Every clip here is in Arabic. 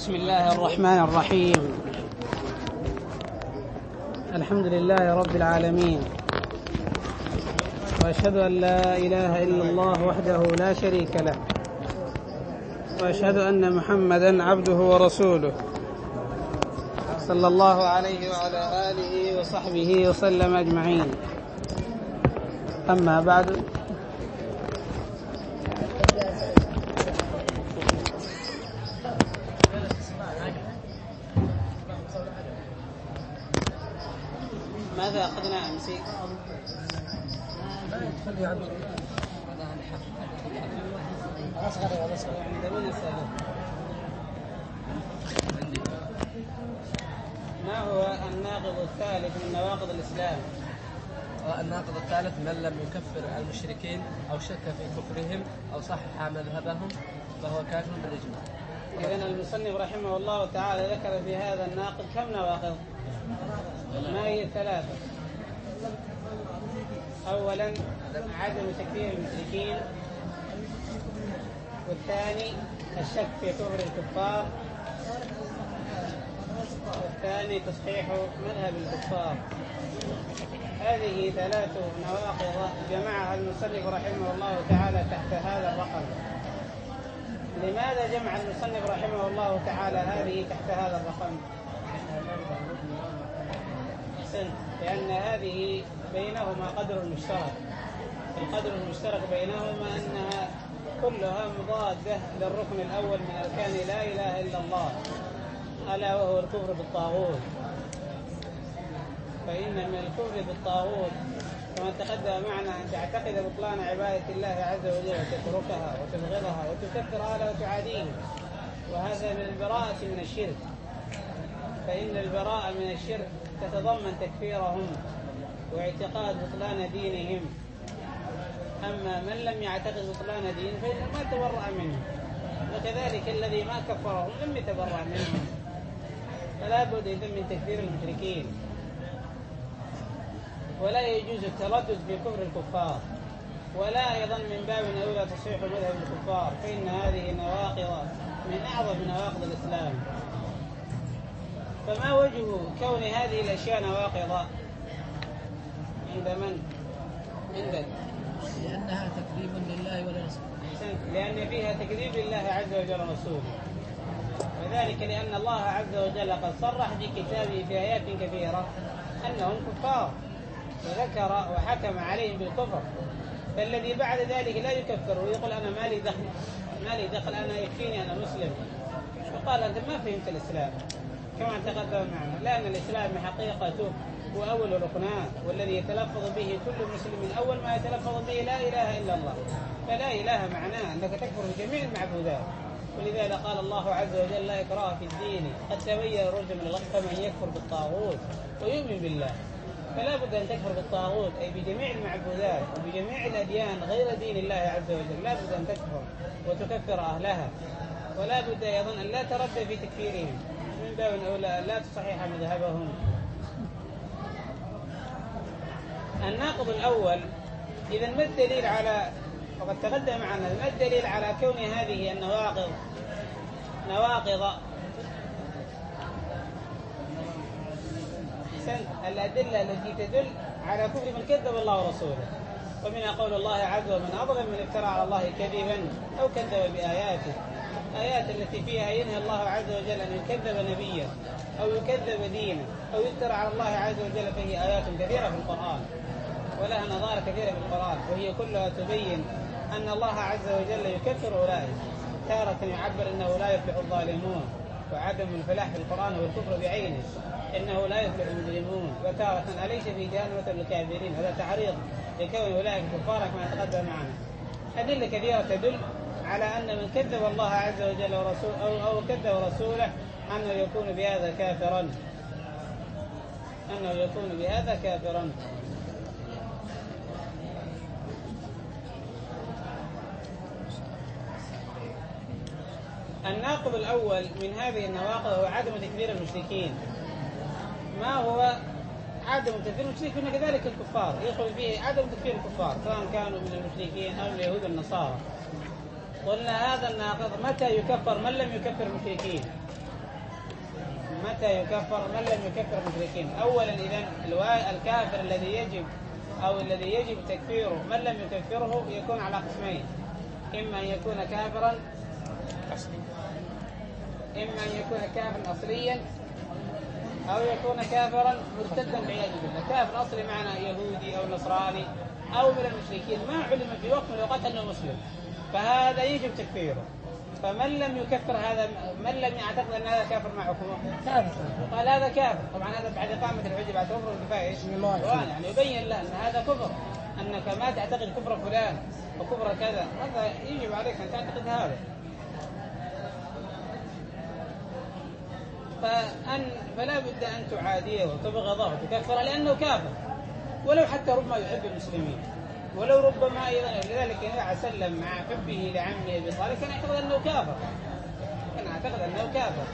بسم الله الرحمن الرحيم. الحمد لله رب العالمين، وأشهد أن لا إله إلا الله وحده لا شريك له، وأشهد أن محمدًا عبده ورسوله صلى الله عليه وعلى آله وصحبه وسلم أجمعين. أما بعد، ماذا أخذنا أمس؟ ما هو الناقض الثالث من نواقض الإسلام؟ الناقض الثالث من لم يكفر المشركين أو شك في كفرهم أو صحح مذهبهم فهو كافر بالإجماع. إذن المصنف رحمه الله تعالى ذكر في هذا الناقض كم نواقض؟ ما هي الثلاثة؟ أولا عدم تكفير المشركين، والثاني الشك في كفر الكفار، والثاني تصحيح مذهب الكفار. هذه ثلاث نواقض جمعها المصنف رحمه الله تعالى تحت هذا الرقم. لماذا جمع المصنف رحمه الله تعالى هذه تحت هذا الرقم؟ لأن هذه بينهما قدر مشترك. القدر المشترك بينهما أنها كلها مضادة للركن الأول من أركان لا إله إلا الله، ألا وهو الكفر بالطاغوت. فإن من الكفر بالطاغوت كما تقدم معنا أن تعتقد بطلان عبادة الله عز وجل وتتركها وتبغضها وتكفر أهلها وتعاديه، وهذا من البراءة من الشرك. فإن البراءة من الشرك تتضمن تكفيرهم واعتقاد بطلان دينهم. أما من لم يعتقد بطلان دين فإنه ما تبرأ منه، وكذلك الذي ما كفرهم لم يتبرأ منهم. فلا بد إذن من تكفير المشركين، ولا يجوز التردد في كفر الكفار، ولا أيضا من باب أولى تصحيح مذهب الكفار، فإن هذه نواقض من أعظم نواقض الإسلام. فما وجه كون هذه الأشياء نواقضة عند من؟ عندك؟ لأنها تكذيب لله ولرسوله. لأن فيها تكذيب لله عز وجل ورسوله، وذلك لأن الله عز وجل قد صرح في كتابه في آيات كثيرة أنهم كفار، وذكر وحكم عليهم بالكفر. فالذي بعد ذلك لا يكفر ويقول أنا ما لي دخل أنا يكفيني أنا مسلم، وقال أنت ما فهمت الإسلام كما تقدم معنا، لأن الإسلام حقيقته هو أول ركنان، والذي يتلفظ به كل مسلم أول ما يتلفظ به لا إله إلا الله. فلا إله معناه أنك تكفر بجميع المعبودات، ولذلك قال الله عز وجل لا إكراه في الدين قد تبين الرشد من الغي، فمن يكفر بالطاغوت ويؤمن بالله. فلا بد أن تكفر بالطاغوت أي بجميع المعبودات وبجميع الأديان غير دين الله عز وجل، لا بد أن تكفر وتكفر أهلها، ولا بد أيضا أن لا ترد في تكفيرهم، من باب أولى لا تصحيح مذهبهم. الناقض الأول، إذا ما الدليل على، وقد تقدم معنا ما الدليل على كون هذه النواقض نواقض؟ الأدلة التي تدل على كفر من كذب الله ورسوله، ومنها قول الله عز وجل من أظلم من افترى على الله كذبا أو كذب بآياته. آيات التي فيها ينهى الله عز وجل أن يكذب نبيا أو يكذب دينا أو يفترى على الله عز وجل، فهي آيات كثيرة في القرآن ولها نظائر كثيرة في القرآن، وهي كلها تبين أن الله عز وجل يكفر أولئك. تارة يعبر أنه لا يفلح الظالمون، وعدم الفلاح في القرآن هو الكفر بعينه، إنه لا يفلح المجرمون. وتارة أليس في جهنم مثل الكافرين، هذا تعريض لكون أولئك كفارا كما تقدم معنا. أدلة كثيرة تدل على أن من كذب الله عز وجل ورسوله أو كذب رسوله أنه يكون بهذا كافرا، الناقض الأول من هذه النواقض هو عدم تكفير المشركين. ما هو عدم تكفير المشركين؟ كذلك الكفار يدخل فيه عدم تكفير الكفار سواء كانوا من المشركين أو اليهود والنصارى. قلنا هذا الناقض متى يكفر من لم يكفر المشركين؟ متى يكفر من لم يكفر المشركين؟ أولا إذا الكافر الذي يجب تكفيره من لم يكفره يكون على قسمين، إما أن يكون كافرا أصليا أو يكون كافرا مرتدا بعياذ بالله. كافر أصلي معنى يهودي أو نصراني أو من المشركين ما علم في وقت من الأوقات أنه مسلم، فهذا يجب تكفيره. فمن لم يكفر هذا، من لم يعتقد أن هذا كافر ما حكمه؟ كافر. قال هذا كافر. طبعا هذا بعد إقامة الحجة بعد كفر الكفاية يعني يبين له أن هذا كفر، أنك ما تعتقد كفر فلان وكفر كذا، هذا يجب عليك أن تعتقد هذا. فلا بد أن تعاديه وتبغضه وتكفره لأنه كافر، ولو حتى ربما يحب المسلمين، ولو ربما أيضا. لذلك النبي عليه وسلم مع حبه لعمه أبي طالب كان يعتقد أنه كافر،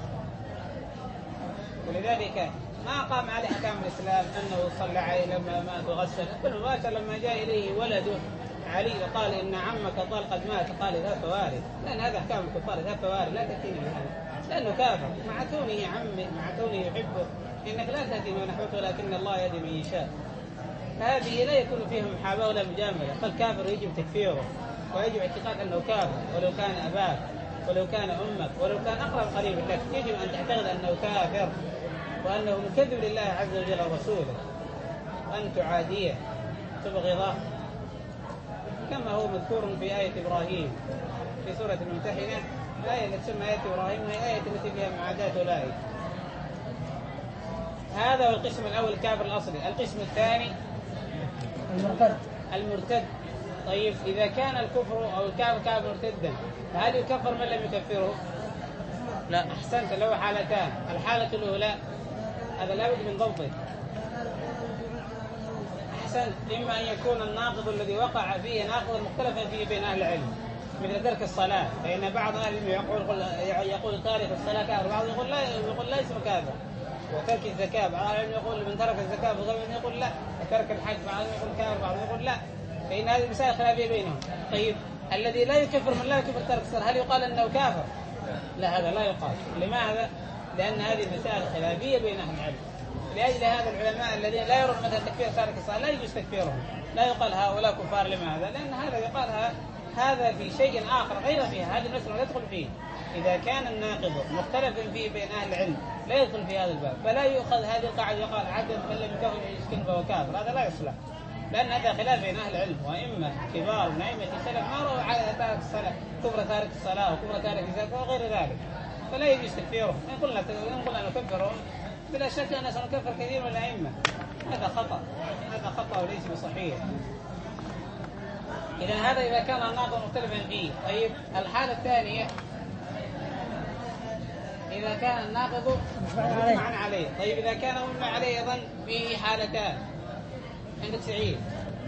ولذلك ما قام عليه أحكام الإسلام أنه صلى عليه لما مات وغسل. بالمباشرة لما جاء إليه ولده علي وقال إن عمك طال قد مات قال ذهب فوارث، لأن هذا أحكام الكفار، ذهب فوارث لا تأتيني بهذا لأنه كافر مع كونه عمه مع كونه يحبه. إنك لا تهدي من أحببت ولكن الله يهدي من يشاء. هذه لا يكون فيها محاباة ولا مجاملة، فالكافر يجب تكفيره ويجب اعتقاد أنه كافر، ولو كان أباك ولو كان أمك ولو كان أقرب قريب لك يجب أن تعتقد أنه كافر وأنه مكذب لله عز وجل ورسوله، أن تعاديه تبغضه، كما هو مذكور في آية إبراهيم في سورة الممتحنة، الآية التي تسمى آية إبراهيم وهي آية التي فيها معاداة أولئك. هذا هو القسم الأول الكافر الأصلي. القسم الثاني المرتد. طيب إذا كان الكفر أو الكافر كافر مرتدا هل يكفر من لم يكفره؟ لا. أحسنت، له حالتان. الحالة الأولى هذا لابد من ضبطه. أحسنت، إما أن يكون الناقض الذي وقع فيه ناقضا مختلفا فيه بين أهل العلم، مثل ترك الصلاة، فإن بعض أهل العلم يقول تارك الصلاة كافر، بعض يقول لا اسم كافر. وترك الزكاة، بعض العلم يقول من ترك الزكاة بغير يقول لا. وترك الحج، بعض يقول كافر، بعض يقول لا. فإن هذه المسائل خلافية بينهم. طيب الذي لا يكفر من لا يكفر ترك الصلاة هل يقال أنه كافر؟ لا، هذا لا يقال. لماذا؟ لأن هذه المسائل خلافية بين أهل العلم. لأجل هذا العلماء الذين لا يرون مثلا تكفير تارك الصلاة لا يجوز تكفيرهم، لا يقال هؤلاء كفار. لماذا؟ لأن هذا يقال هذا في شيء آخر غير فيها، هذه المسألة لا يدخل فيه. إذا كان الناقض مختلف فيه بين أهل العلم لا يدخل في هذا الباب، فلا يؤخذ هذه القاعدة يقال عدم من لم يكفر يسكن فهو كافر، هذا لا يصلح، لأن هذا خلاف بين أهل العلم. وأئمة كبار من أئمة السلف ما رأوا على تارك الصلاة كفر تارك الصلاة وكفر تارك الزكاة وغير ذلك، فلا يجوز تكفيرهم. إن قلنا نكفرهم بلا شك أننا سنكفر كثير من الأئمة، هذا خطأ وليس بصحيح. إذا هذا إذا كان الناقض مختلفا فيه. طيب الحالة الثانية إذا كان الناقض مجمعا عليه. طيب إذا كان مجمع عليه أيضا فيه حالتان عندك سعيد.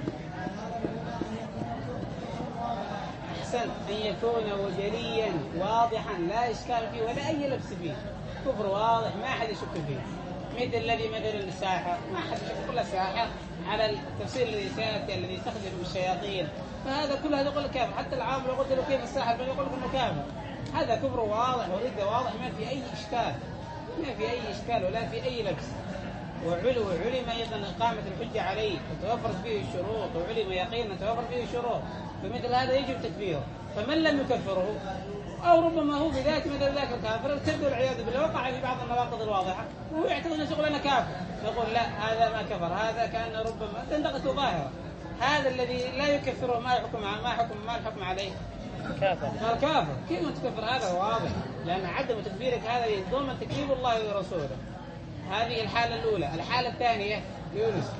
أحسن، أن يكون جليا واضحا لا إشكال فيه ولا أي لبس فيه، كفر واضح ما أحد يشك فيه، مثل الذي مثل الساحر، ما أحد يشك كل الساحر على التفسير الذي سيأتي الذي يستخدم الشياطين، فهذا كله يقول كافر. حتى العام لو قلت له كيف الساحر يقول انه كافر. هذا كفر واضح ورد واضح ما في اي اشكال ولا في اي لبس. وعلم ايضا اقامه الحجه عليه وتوفرت فيه الشروط، وعلم يقينا توفر فيه الشروط، فمثل هذا يجب تكفيره. فمن لم يكفره او ربما هو بذات مثل ذاك الكافر ارتد والعياذ بالله وقع في بعض النواقض الواضحه وهو يعتقد ان شغلنا كافر، نقول لا، هذا ما كفر، هذا كان ربما تندقته ظاهره. هذا الذي لا يكفره ما الحكم عليه؟ كافر. كيف تكفر؟ هذا واضح، لأن عدم تكفيرك هذا يضمن تكذيب الله ورسوله. هذه الحالة الأولى. الحالة الثانية يونس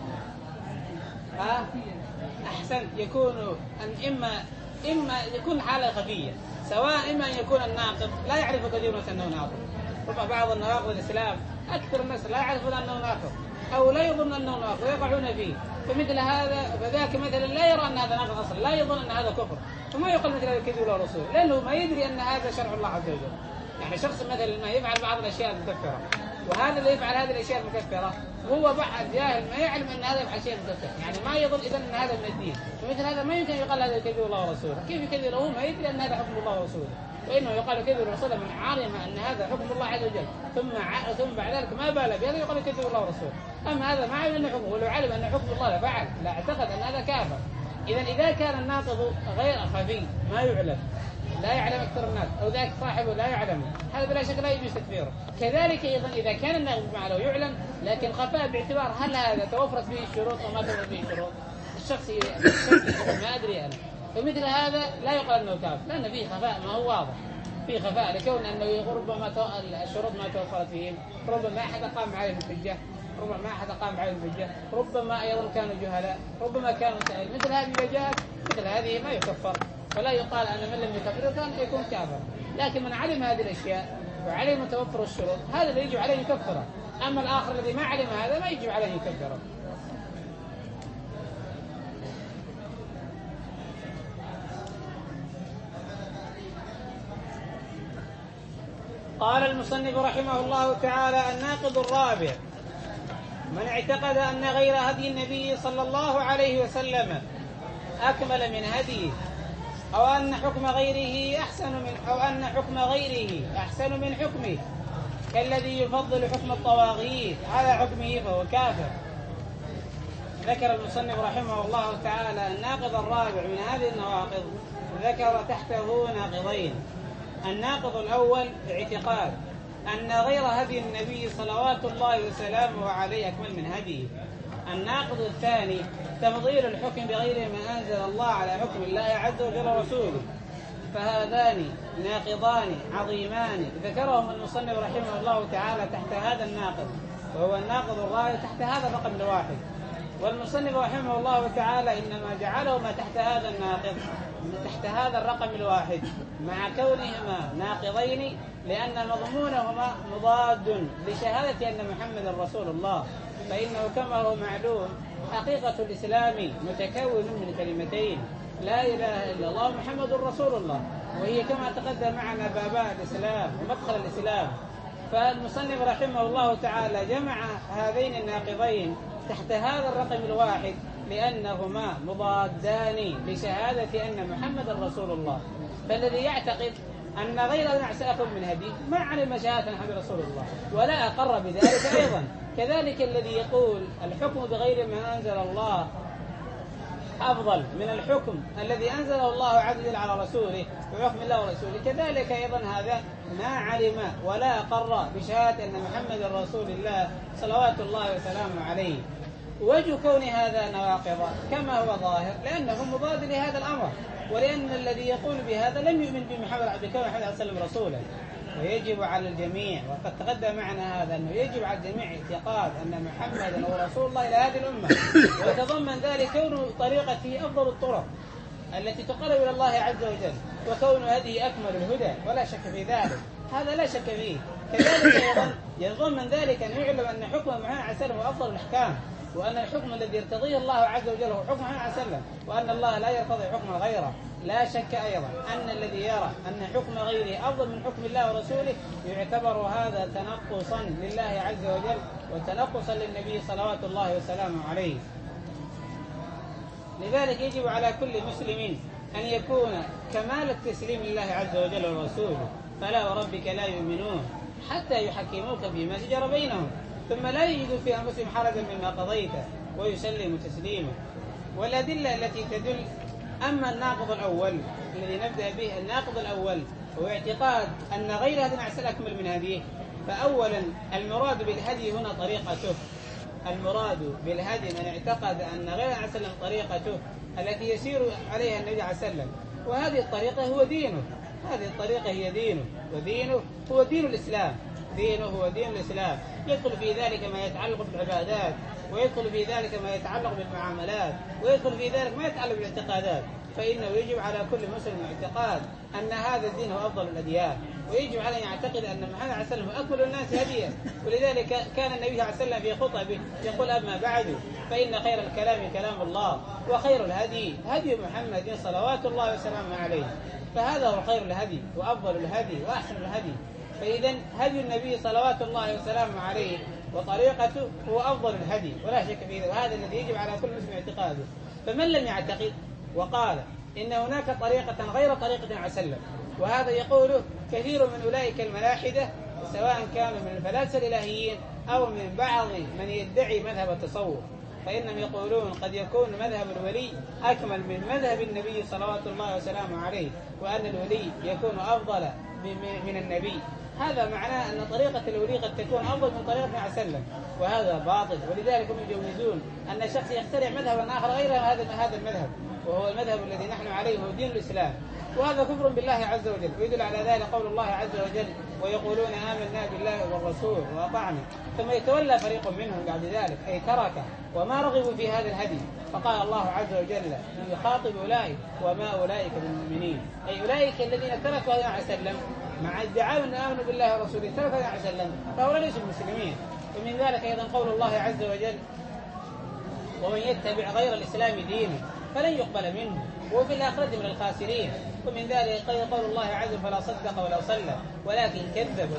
أحسن، يكون إما يكون حالة خفية، سواء إما أن يكون الناقض لا يعرف كثير الناس أنه ناقض، ربما بعض النواقض الإسلام أكثر الناس لا يعرفون أنه ناقض أو لا يظن أنه ناقض ويقعون فيه، فمثل هذا فذاك مثلا لا يرى أن هذا ناقض أصلا، لا يظن أن هذا كفر، فما يقول مثل هذا كذب ولا رسول، لأنه ما يدري أن هذا شرع الله عز وجل. يعني شخص مثلا ما يفعل بعض الأشياء المكفرة، وهذا اللي يفعل هذه الأشياء المكفرة هو بعد جاهل ما يعلم أن هذا يفعل شيء مكفر، يعني ما يظن إذا أن هذا من الدين، فمثل هذا ما يمكن يقال هذا كذب الله ورسوله. كيف يكذب؟ هو ما يدري أن هذا حكم الله ورسوله، فإنه يقال كذب الرسول من علم أن هذا حكم الله عز وجل ثم بعد ذلك ما بال بهذا يقال كذب الله ورسوله. أما هذا ما علم أنه حكم، ولو علم أن حكم الله لفعل، لا اعتقد أن هذا كافر. إذا كان الناقض غير خفي ما يعلم، لا يعلم أكثر الناس، أو ذاك صاحبه لا يعلم، هذا بلا شك لا يجوز تكفيره. كذلك أيضا إذا كان الناقض معه لو يعلم لكن خفاء باعتبار هل هذا توفرت به الشروط أو ما توفرت به الشروط، الشخص ما أدري أنا، فمثل هذا لا يقال أنه كافر، لأن فيه خفاء ما هو واضح، فيه خفاء لكون أنه ربما الشروط ما توفرت فيهم، ربما أحد قام عليه الحجة، ربما أيضا كانوا جهلاء، ربما كانوا سائل، مثل هذه الوجهات مثل هذه ما يكفر، فلا يقال أن من لم يكفر يكون كافر. لكن من علم هذه الأشياء وعلم توفر الشروط هذا اللي يجب عليه يكفره، أما الآخر الذي ما علم هذا ما يجب عليه يكفره. قال المصنف رحمه الله تعالى: الناقض الرابع: من اعتقد أن غير هدي النبي صلى الله عليه وسلم أكمل من هديه، أو أن حكم غيره أحسن من حكمه، كالذي يفضل حكم الطواغيت على حكمه فهو كافر. ذكر المصنف رحمه الله تعالى الناقض الرابع من هذه النواقض، ذكر تحته ناقضين. الناقض الأول اعتقاد أن غير هدي النبي صلوات الله وسلامه عليه أكمل من هديه. الناقض الثاني تفضيل الحكم بغير ما أنزل الله على حكم الله عز وجل ورسوله. فهذان ناقضان عظيمان ذكرهم المصنف رحمه الله تعالى تحت هذا الناقض، وهو الناقض الرابع تحت هذا الرقم الواحد. والمصنف رحمه الله تعالى إنما جعلهما تحت هذا الناقض تحت هذا الرقم الواحد مع كونهما ناقضين، لأن مضمونهما مضاد لشهادة أن محمد رسول الله، فإنه كما هو معلوم حقيقة الإسلام متكون من كلمتين: لا إله إلا الله محمد رسول الله، وهي كما تقدم معنا باباء الإسلام ومدخل الإسلام. فالمصنف رحمه الله تعالى جمع هذين الناقضين تحت هذا الرقم الواحد لأنهما مضادان لشهادة أن محمد رسول الله. فالذي يعتقد أن غير الناس أكمل من هديه ما علم شهادة محمد رسول الله ولا أقر بذلك أيضا. كذلك الذي يقول الحكم بغير ما أنزل الله أفضل من الحكم الذي أنزله الله عز وجل على رسوله وحكم الله ورسوله، كذلك أيضا هذا ما علم ولا أقر بشهادة أن محمد رسول الله صلوات الله وسلامه عليه. وجه كون هذا نواقض كما هو ظاهر لأنه مضاد لهذا الأمر، ولأن الذي يقول بهذا لم يؤمن بكون محمد صلى الله عليه وسلم رسولا. ويجب على الجميع، وقد تقدم معنا هذا، أنه يجب على الجميع اعتقاد أن محمدا هو رسول الله إلى هذه الأمة، ويتضمن ذلك كون طريقته أفضل الطرق التي تقرب إلى الله عز وجل، وكون هذه أكمل الهدى ولا شك في ذلك، هذا لا شك فيه. كذلك أيضا يتضمن ذلك أن يعلم أن حكم محمد عليه وسلم هو أفضل الأحكام، وأن الحكم الذي يرتضيه الله عز وجل هو حكم محمد عليه وسلم، وأن الله لا يرتضي حكم غيره. لا شك أيضا أن الذي يرى أن حكم غيره أفضل من حكم الله ورسوله يعتبر هذا تنقصا لله عز وجل وتنقصا للنبي صلوات الله وسلامه عليه. لذلك يجب على كل مسلم أن يكون كمال التسليم لله عز وجل ورسوله. فلا وربك لا يؤمنون حتى يحكموك فيما شجر بينهم ثم لا يجدوا في أنفسهم حرجا مما قضيت ويسلموا تسليما. والأدلة التي تدل. أما الناقض الأول الذي نبدأ به، الناقض الأول هو اعتقاد أن غير هدي العسل أكمل من هديه. فأولا المراد بالهدي هنا طريقته، المراد بالهدي من اعتقد أن غير العسل طريقته التي يسير عليها النبي عليه وسلم، وهذه الطريقة هو دينه، هذه الطريقة هي دينه، ودينه هو دين الإسلام، دينه هو دين الإسلام. يدخل في ذلك ما يتعلق بالعبادات، ويدخل في ذلك ما يتعلق بالمعاملات، ويدخل في ذلك ما يتعلق بالاعتقادات. فإنه يجب على كل مسلم اعتقاد أن هذا الدين هو أفضل الأديان، ويجب عليه يعتقد أن محمد عليه وسلم هو أكمل الناس هديا. ولذلك كان النبي عليه وسلم في خطبه يقول: أما بعد فإن خير الكلام كلام الله، وخير الهدي هدي محمد صلوات الله وسلامه عليه. فهذا هو خير الهدي وأفضل الهدي وأحسن الهدي. فإذا هدي النبي صلوات الله وسلامه عليه وطريقته هو أفضل الهدي ولا شك في ذلك، وهذا الذي يجب على كل مسلم اعتقاده. فمن لم يعتقد وقال إن هناك طريقة غير طريقة عليه وسلم وهذا يقوله كثير من أولئك الملاحدة، سواء كانوا من الفلاسفة الإلهيين أو من بعض من يدعي مذهب التصوف، فإنهم يقولون قد يكون مذهب الولي أكمل من مذهب النبي صلوات الله وسلامه عليه، وأن الولي يكون أفضل من النبي. هذا معناه أن طريقة الولي قد تكون أفضل من طريقة النبي صلى الله عليه وسلم، وهذا باطل. ولذلك هم يجوزون أن الشخص يخترع مذهبا آخر غير هذا المذهب، وهو المذهب الذي نحن عليه هو دين الإسلام، وهذا كفر بالله عز وجل. ويدل على ذلك قول الله عز وجل: ويقولون آمنا بالله والرسول وأطعنا، ثم يتولى فريق منهم بعد ذلك، أي ترك وما رغبوا في هذا الهدي. فقال الله عز وجل يخاطب أولئك: وما أولئك بالمؤمنين، أي أولئك الذين تركوا النبي عليه وسلم مع ادعاء أن آمنوا بالله ورسوله، تركوا النبي عليه وسلم، فهؤلاء ليسوا مسلمين. ومن ذلك أيضا قول الله عز وجل: ومن يتبع غير الإسلام دينا فلن يقبل منه وفي الآخرة من الخاسرين. ومن ذلك قول الله عز وجل: فلا صدق ولا صلى ولكن كذب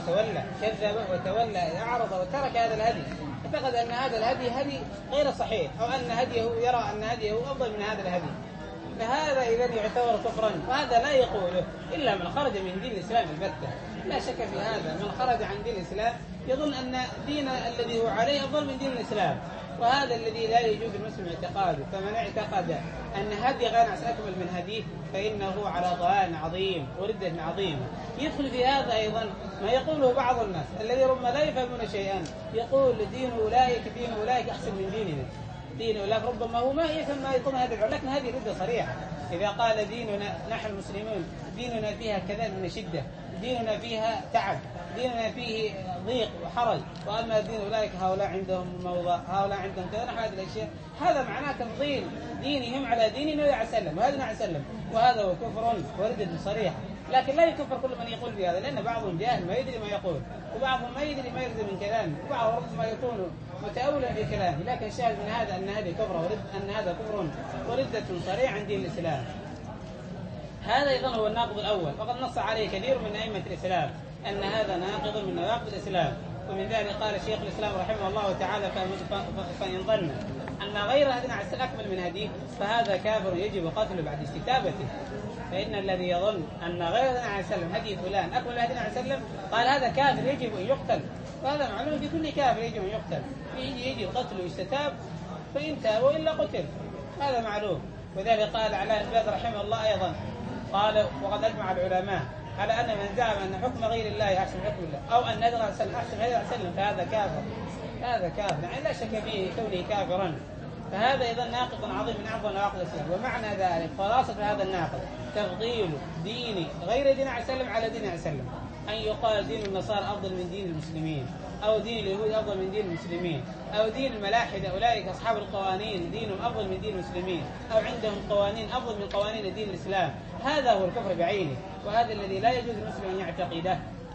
وتولى أعرض وترك هذا الهدي، اعتقد أن هذا الهدي هدي غير صحيح، أو أن هديه يرى أن هديه أفضل من هذا الهدي، فهذا إذا يعتبر كفرا. وهذا لا يقوله إلا من خرج من دين الإسلام البتة، لا شك في هذا. من خرج عن دين الإسلام يظن أن دين الذي هو عليه أفضل من دين الإسلام، وهذا الذي لا يجوز المسلم اعتقاده. فمن اعتقد أن هدي غير أكمل من هديه فإنه على ضلال عظيم وردة عظيمة. يدخل في هذا أيضا ما يقوله بعض الناس الذي ربما لا يفهمون شيئا، يقول دين أولئك أحسن من ديننا. دين أولئك ربما هو ما يفهم ما يقول هذا، لكن هذه ردة صريحة. إذا قال ديننا نحن المسلمون ديننا فيها كذا من شدة، ديننا فيها تعب، ديننا فيه ضيق وحرج، وأما دين أولئك هؤلاء عندهم موضع، هؤلاء عندهم كذا، هذه الأشياء، هذا معناه تفضيل دينهم على دين النبي عليه السلام، وهذا النبي عليه السلام، وهذا هو كفر وردة صريحة. لكن لا يكفر كل من يقول بهذا، لأن بعضهم جاهل ما يدري ما يقول، وبعضهم ما يدري ما يلزم من كلامه، وبعضهم ربما يكون متأولا في كلامه. لكن الشاهد من هذا أن هذه كفر وردة صريحة عن دين الإسلام. هذا أيضا هو الناقض الأول، وقد نص عليه كثير من أئمة الإسلام أن هذا ناقض من نواقض الإسلام. ومن ذلك قال شيخ الإسلام رحمه الله تعالى: فإن ظن أن غير هدينا أكمل من هديه فهذا كافر يجب قتله بعد استتابته. فإن الذي يظن أن غير هدينا عليه وسلم هدي فلان أكمل من هدينا عليه وسلم قال هذا كافر يجب أن يقتل، وهذا معلوم في كل كافر يجب أن يقتل، يجب قتله يستتاب، فإن تاب وإلا قتل، هذا معلوم. وذلك قال على الباز رحمه الله أيضا قال: وقد أجمع العلماء على أن من زعم أن حكم غير الله أحسن حكم الله، أو أن هدي عليه وسلم أحسن هدي عليه وسلم فهذا كافر. هذا كافر يعني لا شك فيه كونه كافرا. فهذا أيضا ناقض عظيم من أعظم نواقض الإسلام. ومعنى ذلك خلاصة هذا الناقض تفضيل دين غير دين عليه وسلم على دين عليه وسلم، أن يقال دين النصارى أفضل من دين المسلمين، أو دين اليهود أفضل من دين المسلمين، أو دين الملاحدة أولئك أصحاب القوانين دينهم أفضل من دين المسلمين، أو عندهم قوانين أفضل من قوانين دين الإسلام. هذا هو الكفر بعينه، وهذا الذي لا يجوز المسلم أن يعتقده.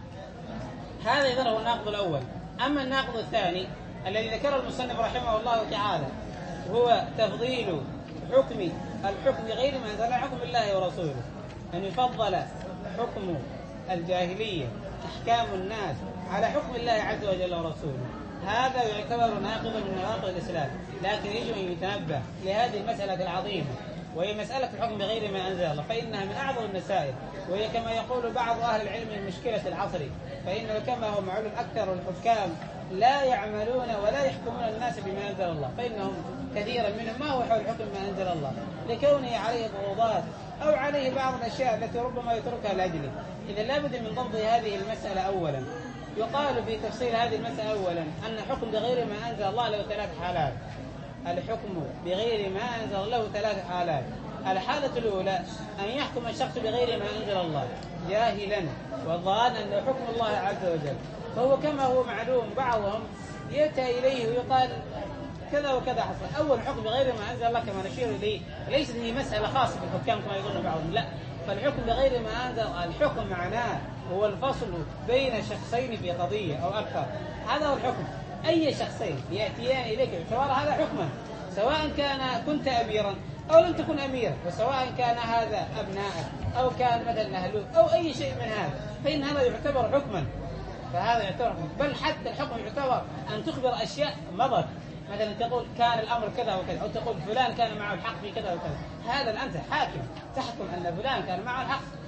هذا إذن هو الناقض الأول. أما الناقض الثاني الذي ذكره المصنف رحمه الله تعالى هو تفضيل الحكم غير ما أنزل حكم الله ورسوله، أن يفضل حكم الجاهلية أحكام الناس على حكم الله عز وجل ورسوله. هذا يعتبر ناقض من نواقض الإسلام، لكن يجب أن يتنبه لهذه المسألة العظيمة، وهي مسألة الحكم بغير ما أنزل الله، فإنها من أعظم المسائل، وهي كما يقول بعض أهل العلم من مشكلة العصر، فإنه كما هو معلوم أكثر الحكام لا يعملون ولا يحكمون الناس بما أنزل الله، فإنهم كثيرا منهم ما هو حول حكم ما أنزل الله، لكونه عليه ضغوطات أو عليه بعض الأشياء التي ربما يتركها لأجله. إذا لابد من ضبط هذه المسألة أولا. يقال في تفصيل هذه المسألة أولا أن الحكم بغير ما أنزل الله له 3 حالات. الحكم بغير ما أنزل له 3 حالات. الحالة الأولى أن يحكم الشخص بغير ما أنزل الله جاهلا وظانا أنه حكم الله عز وجل، فهو كما هو معلوم بعضهم يأتي إليه ويقال كذا وكذا حصل. أول حكم بغير ما أنزل الله كما نشير إليه ليست هي مسألة خاصة بالحكام كما يظن بعضهم، لا، فالحكم بغير ما أنزل الحكم معناه هو الفصل بين شخصين في قضية أو أكثر، هذا هو الحكم. أي شخصين يأتيان إليك باعتبار هذا حكما، سواء كنت أميرا أو لم تكن أميرا، وسواء كان هذا أبنائك أو كان مثلا أهلك أو أي شيء من هذا، فإن هذا يعتبر حكما، فهذا يعتبر حكما. بل حتى الحكم يعتبر أن تخبر أشياء مضت، مثلا تقول كان الأمر كذا وكذا، أو تقول فلان كان معه الحق في كذا وكذا، هذا أنت حاكم تحكم أن فلان كان معه الحق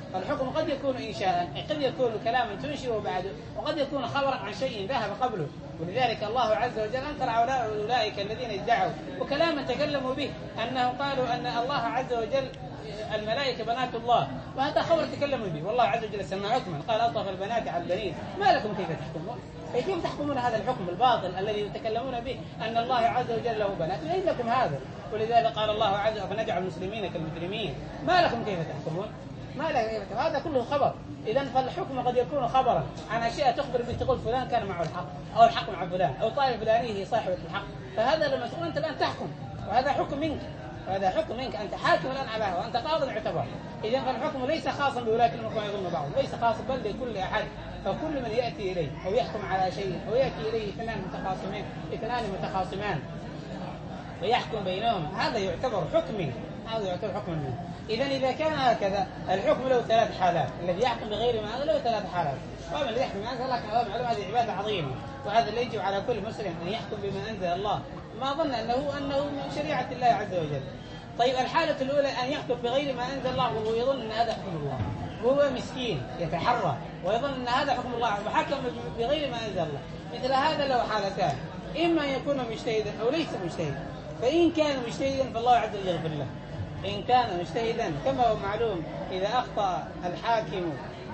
فالحكم قد يكون إنشاء، قد يكون كلاما تنشئه بعده، وقد يكون خبرا عن شيء ذهب قبله. ولذلك الله عز وجل أنكر على أولئك الذين ادعوا وكلاما تكلموا به أنهم قالوا أن الله عز وجل الملائكة بنات الله، وهذا خبر تكلموا به، والله عز وجل سمى حكما قال أطلق البنات على البنين. ما لكم كيف تحكمون؟ كيف تحكمون هذا الحكم الباطل الذي يتكلمون به أن الله عز وجل له بنات؟ أين لكم هذا؟ ولذلك قال الله عز وجل فنجعل المسلمين كالمجرمين. ما لكم كيف تحكمون؟ ما لكم كيف تحكمون؟ هذا كله خبر. إذا فالحكم قد يكون خبرا عن أشياء تخبر به، تقول فلان كان معه الحق، أو الحق مع فلان، أو طائفة فلانية هي صاحبة الحق، فهذا لما تقول أنت الآن تحكم، وهذا حكم منك، وهذا حكم منك، أنت حاكم الآن على وأنت قاضي يعتبر. إذا فالحكم ليس خاصا بولاة الأمور يظن بعض، ليس خاصا بل لكل أحد. فكل من يأتي إليه أو يحكم على شيء أو يأتي إليه اثنان متخاصمان ويحكم بينهم، هذا يعتبر حكم، هذا يعتبر حكم منه. إذا كان هكذا الحكم له ثلاث حالات، الذي يحكم بغير ما أنزل له ثلاث حالات. ومن الذي يحكم بما أنزل الله كما معلوم هذه عبادة عظيمة، وهذا اللي يجب على كل مسلم أن يحكم بما أنزل الله ما ظن أنه من شريعة الله عز وجل. طيب الحالة الأولى أن يحكم بغير ما أنزل الله وهو يظن أن هذا حكم الله، هو مسكين يتحرى ويظن أن هذا حكم الله وحكم بغير ما أنزل الله. مثل هذا له حالتان، إما أن يكون مجتهدا أو ليس مجتهدا. فإن كان مجتهدا فالله عز وجل يغفر له، إن كان مجتهدا كما هو معلوم إذا أخطأ الحاكم،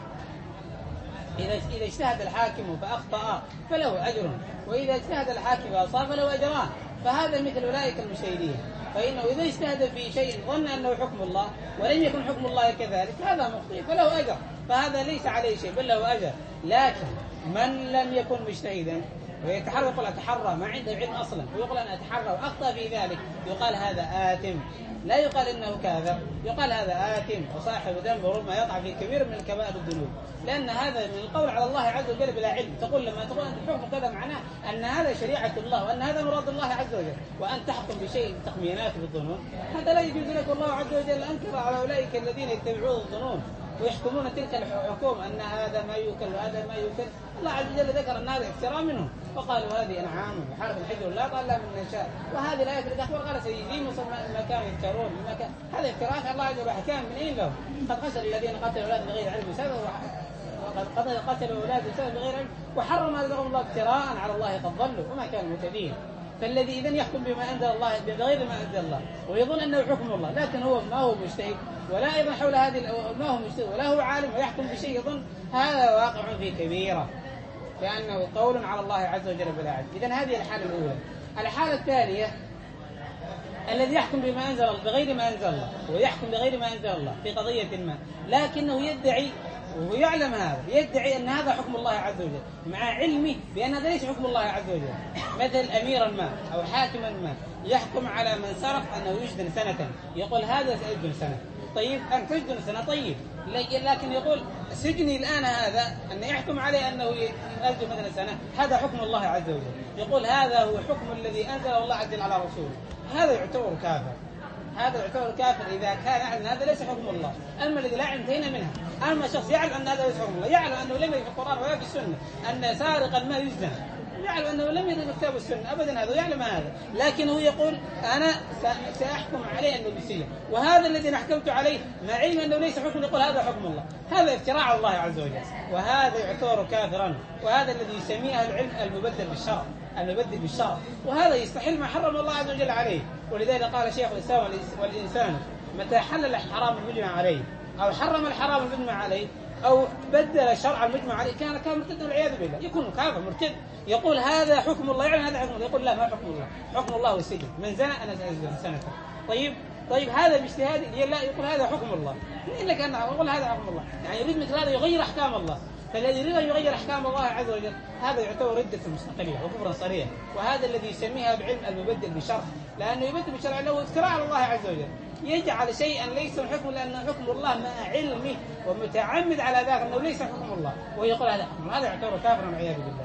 إذا اجتهد الحاكم فأخطأ فله أجر، وإذا اجتهد الحاكم فأصاب فله أجران. فهذا مثل أولئك المجتهدين، فإنه إذا اجتهد في شيء ظن أنه حكم الله ولم يكن حكم الله كذلك هذا مخطئ فله أجر، فهذا ليس عليه شيء بل له أجر. لكن من لم يكن مجتهدا ويتحرى يقول أتحرى ما عنده علم أصلا ويقول أنا أتحرى وأخطأ في ذلك، يقال هذا آثم، لا يقال إنه كاذب، يقال هذا آثم وصاحب ذنب وربما يقع في كبير من الكبائر الذنوب، لأن هذا من القول على الله عز وجل بلا علم. تقول لما تقول أنت الحكم كذا معناه أن هذا شريعة الله وأن هذا مراد الله عز وجل، وأن تحكم بشيء تخمينات بالظنون هذا لا يجوز لك. الله عز وجل أنكر على أولئك الذين يتبعون الظنون ويحكمون تلك الحكوم أن هذا ما يوكل وهذا ما يوكل. الله عز وجل ذكر أن هذا افتراء منهم، وقالوا هذه أنعام وحرث الحجر لا قال لا من نشاء، وهذه الآية في الأخبار قال سيجزيهم ما كانوا يذكرون. هذا افتراء الله عز وجل حكام من أين لهم؟ قد خسر الذين قتلوا أولاد بغير علم سبب، وقد قتلوا أولاد بسبب بغير علم، وحرم هذا الله افتراء على الله قد ضلوا وما كانوا مهتدين. فالذي إذن يحكم بما أنزل الله بغير ما أنزل الله ويظن أنه حكم الله، لكن هو ما هو مجتهد ولا أيضا حول هذه ما هو مجتهد ولا هو عالم ويحكم بشيء يظن هذا واقع في كبيرة، لأنه قول على الله عز وجل بلا علم. إذن هذه الحالة الأولى. الحالة الثانية الذي يحكم بما أنزل الله بغير ما أنزل الله ويحكم بغير ما أنزل الله في قضية ما، لكنه يدعي وهو يعلم هذا، يدعي أن هذا حكم الله عز وجل مع علمه بأن هذا ليس حكم الله عز وجل. مثل أميرا ما أو حاكما ما يحكم على من سرق أنه يسجن سنة، يقول هذا سيسجن سنة. طيب أن تسجن سنة طيب، لكن يقول سجني الآن هذا أن يحكم عليه أنه يسجن مثلا سنة، هذا حكم الله عز وجل. يقول هذا هو حكم الذي أنزله الله عز وجل على رسوله، هذا يعتبر كافر. هذا يعتبر كافر إذا كان يعلم أن هذا ليس حكم الله. أما الذي لا انتهينا منها، أما شخص يعلم أن هذا ليس حكم الله، يعلم أنه لم يرد في القرآن ولا في السنة أن سارق الماء يجزى، يعلم أنه لم يرد في الكتاب والسنة أبدا، هذا يعلم هذا، لكنه يقول أنا سأحكم عليه أنه بالسجن، وهذا الذي نحكمت عليه مع علم أنه ليس حكم، يقول هذا حكم الله. هذا افتراء على الله عز وجل، وهذا يعتبر كافرا، وهذا الذي يسميه العلم المبدل بالشرع، المبدل بالشرع، وهذا يستحل ما حرم الله عز وجل عليه. ولذلك قال شيخ الإسلام والإنسان متى حلل الحرام المجمع عليه أو حرم الحرام المجمع عليه أو بدل الشرع المجمع عليه كان مرتدا والعياذ بالله، يكون كافر مرتد. يقول هذا حكم الله، يعني هذا حكم الله، يقول لا ما حكم الله، حكم الله والسجن، من زنى أنا سأسجن سنة. طيب هذا باجتهاد لا يقول هذا حكم الله، إلا كان يقول هذا حكم الله، يعني يريد مثل هذا يغير أحكام الله. فالذي يريد أن يغير أحكام الله عز وجل هذا يعتبر ردة مستقلة وكفرا صريح، وهذا الذي يسميها بعلم المبدل بالشرع، لأنه يبدل بالشرع له افتراء على الله عز وجل، يجعل شيئا ليس حكم لأنه حكم الله مع علمه ومتعمد على ذلك أنه ليس حكم الله ويقول هذا حكم، هذا يعتبر كافرا والعياذ بالله.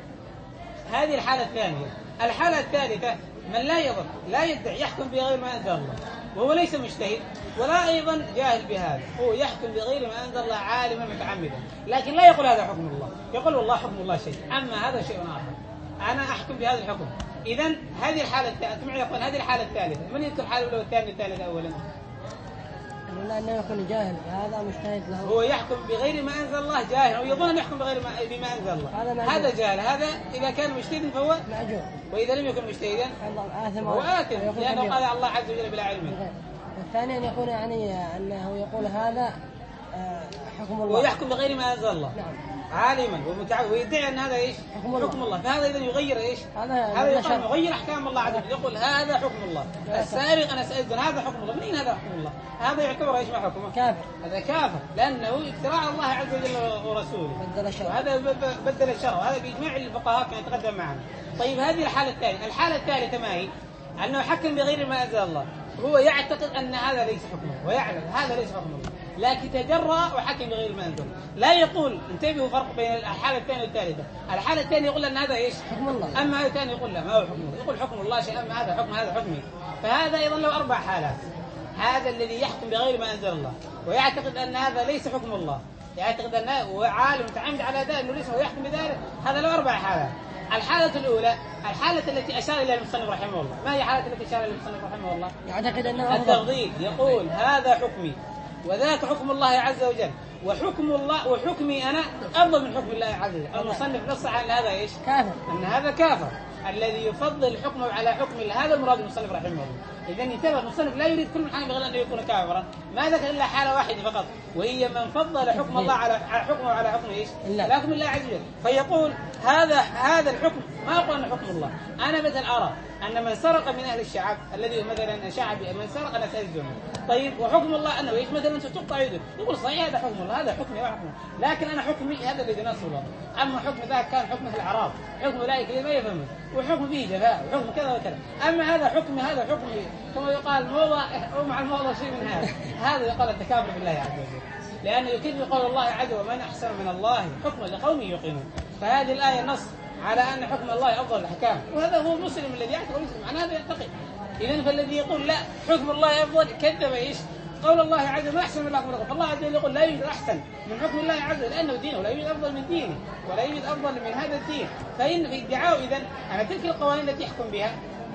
هذه الحالة الثانية. الحالة الثالثة من لا يظن لا يدعي يحكم بغير ما أنزل الله وهو ليس مجتهد ولا أيضا جاهل بهذا، هو يحكم بغير ما أنزل الله عالما متعمدا، لكن لا يقول هذا حكم الله، يقول والله حكم الله شيء، أما هذا شيء آخر، أنا أحكم بهذا الحكم. إذن هذه الحالة الثالثة، هذه الحالة الثالثة. من يذكر الحالة الأولى والثانية الثالثة أولا؟ ولا أنه يكون جاهل هذا مجتهد له. هو يحكم بغير ما أنزل الله جاهل، أو يظن أن يحكم بما أنزل الله، هذا جاهل. هذا إذا كان مجتهدا فهو معجور، وإذا لم يكن مجتهدا هو آثم، لأنه قال الله عز وجل بلا علم. والثاني أن يقول يعني أنه يقول هذا حكم الله ويحكم بغير ما أنزل الله. نعم. عالما ومتعب ويدعي أن هذا إيش؟ حكم الله. فهذا إذا يغير إيش؟ هذا يقال يغير أحكام الله عز وجل، يقول هذا حكم الله. السارق أنا سألت هذا حكم الله، منين هذا حكم الله؟ هذا يعتبر إيش ما حكمه؟ كافر. هذا كافر، لأنه افتراء على الله عز وجل ورسوله. بدل الشرع. وهذا بدل الشرع، وهذا بإجماع الفقهاء كما يتقدم معنا. طيب هذه الحالة الثانية. الحالة الثالثة ما هي؟ أنه حكم بغير ما أنزل الله، هو يعتقد أن هذا ليس حكمه ويعلم هذا ليس حكم الله، لكن تجرأ وحكم بغير ما أنزل. لا يقول، انتبهوا فرق بين الحالة الثانية والثالثة. الحالة الثانية يقول أن هذا إيش؟ حكم الله. أما هذا الثاني يقول لا ما هو حكم الله، يقول حكم الله شيء، أما هذا حكم هذا حكمي. فهذا أيضا له 4 حالات. هذا الذي يحكم بغير ما أنزل الله ويعتقد أن هذا ليس حكم الله، يعتقد أنه وعالم متعمد على ذلك أنه ليس ويحكم بذلك، هذا له 4 حالات. الحالة الأولى الحالة التي أشار إليها المصنف رحمه الله. ما هي الحالة التي أشار إليها المصنف رحمه الله؟ يعتقد أنه التفضيل، يقول هذا حكمي وذاك حكم الله عز وجل، وحكم الله وحكمي أنا أفضل من حكم الله عز وجل. المصنف نص على هذا إيش؟ كافر. أن هذا كافر الذي يفضل حكمه على حكم الله، هذا المراد المصنف رحمه الله. إذا انتبه، المصنف لا يريد كل حال بغير أن يكون كافرا، ما ذكر إلا حالة واحدة فقط، وهي من فضل حكم الله على حكمه على حكم إيش؟ لا حكم الله عز وجل. فيقول هذا الحكم ما أقول أنه حكم الله. أنا مثل أرى أن من سرق من أهل الشعب الذي هو مثلا شعبي، من سرق أنا سأجزمه. طيب وحكم الله أنه إيش؟ مثلا تقطع يده، يقول صحيح هذا حكم الله، هذا حكمي وحكمه، لكن أنا حكمي هذا الذي يناسب الله. أما حكم ذاك كان حكم في الأعراض، حكم أولئك اللي ما يفهمون، وحكم فيه جفاء، وحكم كذا وكذا. أما هذا حكمي، هذا حكمي، كما يقال موضة ومع الموضة شيء من هذا يقال التكابر بالله عز وجل، لأنه يكذب قول الله عز وجل: ومن أحسن من الله حكما لقوم يوقنون. فهذه الآية نص على أن حكم الله أفضل الأحكام، وهذا هو المسلم الذي يعتقد مسلم عن هذا يعتقد. إذن فالذي يقول لا حكم الله أفضل كذب إيش؟ قول الله عز وجل: ما أحسن من الله حكم. فالله عز وجل يقول لا يوجد أحسن من حكم الله عز وجل، لأنه دينه، ولا يوجد أفضل من دينه، ولا يوجد أفضل من هذا الدين. فإن في ادعاء إذن على تلك القوانين التي يحكم بها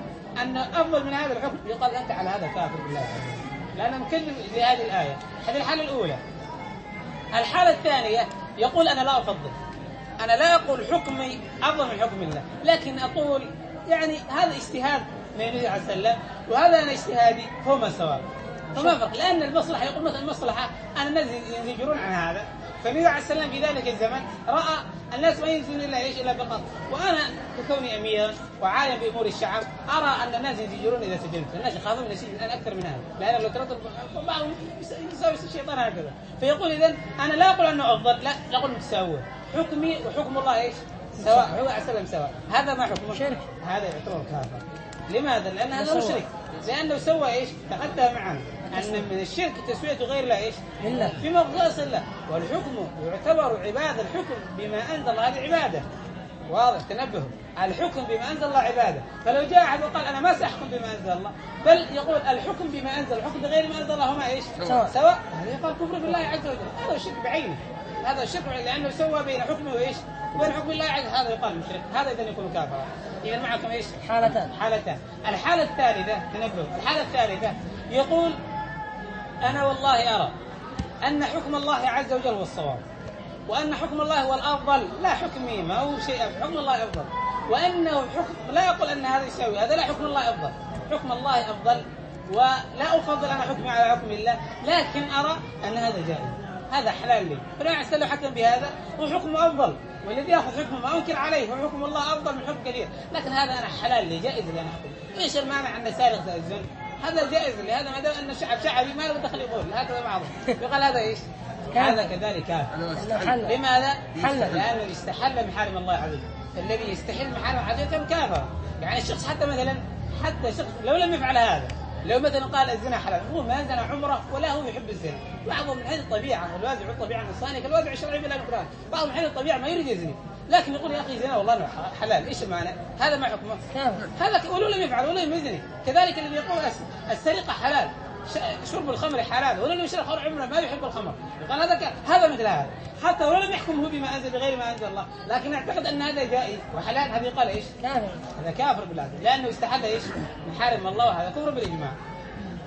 أن أفضل من هذا الحكم، يقال أنت على هذا كافر بالله عز وجل، لأنه مكذب لهذه الآية. هذه الحالة الأولى. الحالة الثانية يقول أنا لا أفضل، أنا لا أقول حكمي أفضل من حكم الله، لكن أقول يعني هذا اجتهاد من النبي عليه الصلاة والسلام، وهذا أنا اجتهادي، هما سواء. فما فرق؟ لأن المصلحة، يقول مثلا المصلحة أن الناس ينزجرون عن هذا، فالنبي عليه الصلاة والسلام في ذلك الزمن رأى الناس ما ينزجون إلا إيش؟ إلا بالقتل. وأنا كوني أميرا وعالم بأمور الشعب أرى أن الناس ينزجرون إذا سجنت، الناس يخافون من السجن الآن أكثر من هذا، لأن لو ترتب بعضهم يساوي الشيطان هكذا. فيقول إذن أنا لا أقول أنه أفضل، لا أقول متساوي، حكمي وحكم الله إيش؟ سواء، هو عليه السلام سواء. هذا ما حكمه؟ شرك. هذا يعتبر كافر. لماذا؟ لأن هذا مشرك، لأنه سوى إيش؟ تقدم معنا أن من الشرك تسوية غير الله إيش؟ بالله. في مقدس الله. والحكم يعتبر عبادة، الحكم بما أنزل الله هذه عبادة. واضح؟ تنبهوا، الحكم بما أنزل الله عبادة. فلو جاء أحد وقال أنا ما سأحكم بما أنزل الله، بل يقول الحكم بما أنزل، الحكم بغير ما أنزل الله هما إيش؟ سواء. هذا يقال كفر بالله عز وجل، هذا الشرك بعينه، هذا الشرك لأنه سوى بين حكمه وإيش؟ وبين حكم الله عز وجل، هذا يقال مشرك، هذا إذا يكون كافرا. إذا معكم إيش؟ حالتان. الحالة الثالثة، تنبهوا، الحالة الثالثة يقول أنا والله أرى أن حكم الله عز وجل هو الصواب، وأن حكم الله هو الأفضل، لا حكمي ما هو شيء، حكم الله أفضل، وأنه حكم لا يقول أن هذا يساوي هذا، لا حكم الله أفضل، حكم الله أفضل، ولا أفضل أنا حكمي على حكم الله، لكن أرى أن هذا جائز، هذا حلال لي، فلا أستلم حكم بهذا وحكمه أفضل، والذي يأخذ حكمه ما أنكر عليه وحكم الله أفضل من حكم كثير، لكن هذا أنا حلال لي جائز لي أنا أحكم. إيش المانع أن سارق الزنا؟ هذا جائز لي، هذا ما دام أن الشعب شعبي ما له دخل يقول هكذا بعضهم يقال هذا إيش؟ هذا كذلك كافر. لماذا؟ لأنه استحل محارم الله عز وجل، الذي يستحل محارم الله عز وجل كافر. يعني الشخص حتى مثلا شخص لو لم يفعل هذا، لو مثلا قال الزنا حلال، هو ما زنى عمره ولا هو يحب الزنا، بعضهم من حيث الطبيعة، الوازع الطبيعة النصاني كالوازع الشرعي بلا نكران، بعضهم من حيث الطبيعة ما يريد يزني، لكن يقول يا أخي زنا والله حلال، إيش المعنى؟ هذا ما حكمه؟ هذا ولو لم يفعل ولو لم يزني. كذلك الذي يقول السرقة حلال، شرب الخمر حلال، ولو لم يشرب خمر عمره ما يحب الخمر، يقال هذا مثل هذا، حتى ولو لم يحكم هو بما أنزل بغير ما أنزل الله، لكن يعتقد أن هذا جائز وحلال، هذا يقال إيش؟ هذا كافر بالله، لأنه استحل إيش؟ محارم الله، وهذا كفر بالإجماع.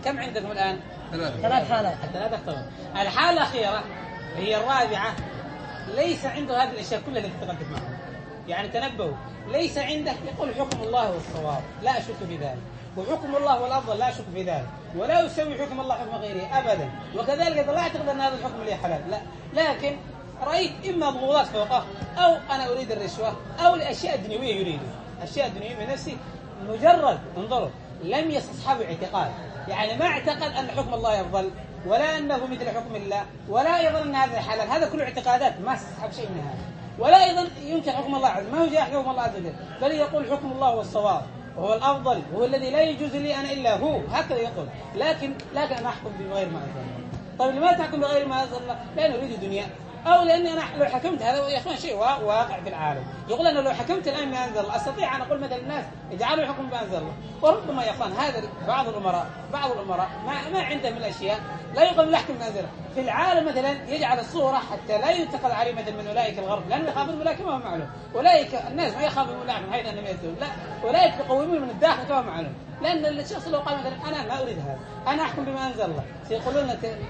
كم عندكم الآن؟ ثلاث حالات. الثلاثة طبعا. الحالة الأخيرة هي الرابعة، ليس عنده هذه الأشياء كلها التي تقدم معها. يعني تنبهوا، ليس عنده يقول حكم الله هو الصواب لا أشك في ذلك، وحكم الله هو الأفضل لا أشك في ذلك، ولا يسوي حكم الله حكم غيره أبدا، وكذلك لا أعتقد أن هذا الحكم لي حلال، لا، لكن رأيت إما ضغوطات فوقه أو أنا أريد الرشوة أو الأشياء الدنيوية يريده، أشياء دنيوية من نفسي، مجرد انظروا لم يستصحب اعتقاد، يعني ما اعتقد أن حكم الله أفضل ولا أنه مثل حكم الله ولا أيضا أن هذا حلال، هذا كله اعتقادات ما استصحب شيء من هذا، ولا أيضا يمكن حكم الله عز وجل، ما هو جاء حكم الله عز وجل، بل يقول حكم الله هو الصواب وهو الأفضل وهو الذي لا يجوز لي أنا إلا هو، هكذا يقول، لكن أنا أحكم بغير ما أنزل الله. طيب لماذا تحكم بغير ما أنزل الله؟ لأنه أريد دنيا، أو لأني أنا لو حكمت، هذا يا أخوان شيء واقع في العالم، يقول أنا لو حكمت الآن بما أنزل الله أستطيع أن أقول مثل الناس اجعلوا الحكم بما أنزل الله، وربما يا أخوان هذا بعض الأمراء ما عندهم الأشياء لا يقوم يحكم بما أنزل الله، في العالم مثلا يجعل الصورة حتى لا ينتقد عليه مثل من أولئك الغرب، لأن يخافون الملاك كما هو معلوم، أولئك الناس ما يخافون الملاك من حيث أنهم يأتون، لا، أولئك يقومون من الداخل كما هو معلوم، لأن الشخص لو قال مثلا أنا ما أريد هذا، أنا أحكم بما أنزل الله، سيقولون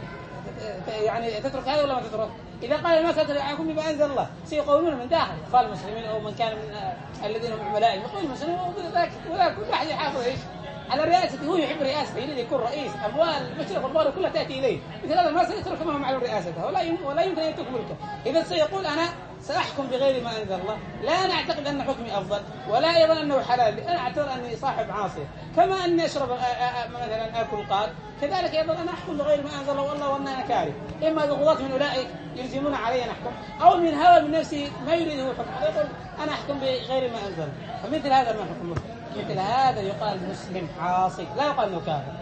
يعني تترك هذا ولا ما تترك؟ إذا قال ما تترك يحكم بما أنزل الله سيقولون من داخل أطفال المسلمين أو من كان من الذين هم عملاء يقول المسلمين ولا كل واحد يحافظ إيش على رئاسته، هو يحب رئاسته يريد يكون رئيس، أموال المشرق والمغرب كلها تأتي إليه، مثل هذا ما سيترك معه معلوم رئاسته ولا يمكن أن يترك ملكه، إذا سيقول أنا سأحكم بغير ما أنزل الله، لا أنا أعتقد أن حكمي أفضل ولا أيضا أنه حلال، أنا أعتبر أني صاحب عاصي، كما أني أشرب مثلا آكل قال، كذلك أيضا أنا أحكم بغير ما أنزل الله والله وأن أنا كاره، إما ضغوطات من أولئك يلزمون علي أن أحكم، أو من هوى من نفسي ما يريده حكم، يقول أنا أحكم بغير ما أنزل، فمثل هذا ما حكمه، مثل هذا يقال مسلم عاصي، لا يقال أنه كافر،